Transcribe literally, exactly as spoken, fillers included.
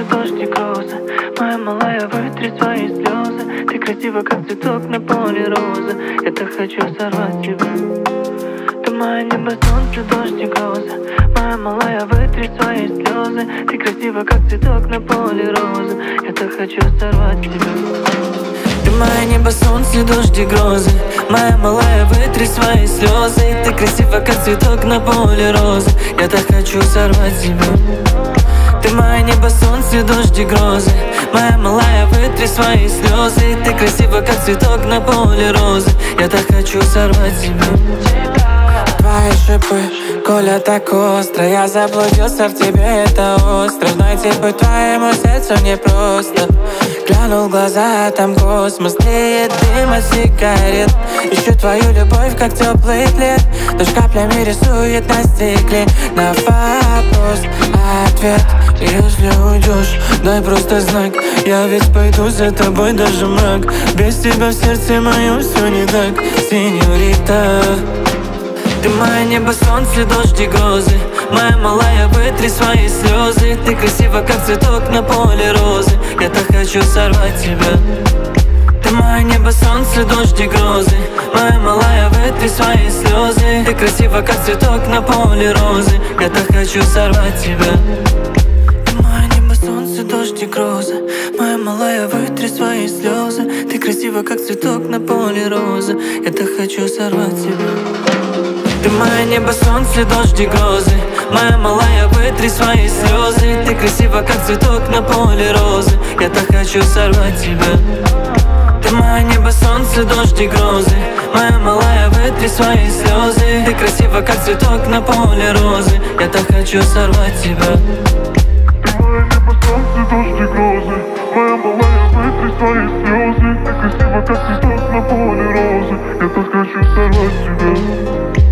дождь и грозы. Моя малая, вытри свои слезы. Ты красива, как цветок на поле розы. Я так хочу сорвать тебя. Ты мое небо, солнце, дождь и грозы. Моя малая, вытри свои слезы. Ты красива, как цветок на поле розы. Я так хочу сорвать тебя. Ты мое небо, солнце, дождь и грозы. Моя малая, вытри свои слезы. Ты красива, как цветок на поле розы. Я так хочу сорвать тебя. Ты мое небо, солнце, дождь и грозы. Моя малая, вытри свои слезы. Ты красива, как цветок на поле розы. Я так хочу сорвать тебя. Твои шипы, Коля, так остро. Я заблудился в тебе, это остров. Найти путь твоему сердцу непросто. Глянул в глаза, там космос. Тлеет дым от сигарет. Ищу твою любовь, как теплый плед. Дождь каплями рисует на стекле. На вопрос ответ. Если уйдешь, дай просто знак. Я ведь пойду за тобой даже мрак. Без тебя в сердце моем все не так, сеньорита. Ты мое небо, солнце, дождь и грозы. Моя малая, вытри свои слезы. Ты красива, как цветок на поле розы. Я так хочу сорвать тебя. Ты мое небо, солнце, дождь и грозы. Моя малая, вытри свои слезы. Ты красива, как цветок на поле розы. Я так хочу сорвать тебя. Ты мое небо, солнце, дождь и грозы. Моя малая, вытри свои слезы. Ты красива, как цветок на поле розы. Я так хочу сорвать тебя. Ты мое небо, солнце, дождь и грозы. Моя малая, вытри свои слезы. Ты красива, как цветок на поле розы. Я так хочу сорвать тебя. Ты мое небо, солнце, дождь и грозы. Моя малая, вытри свои слезы. Ты красива, как цветок на поле розы. Я так хочу сорвать тебя. Ты мое небо, солнце, дождь и грозы. Моя малая, вытри свои слезы. Ты красива, как цветок на поле розы. Я так хочу сорвать тебя.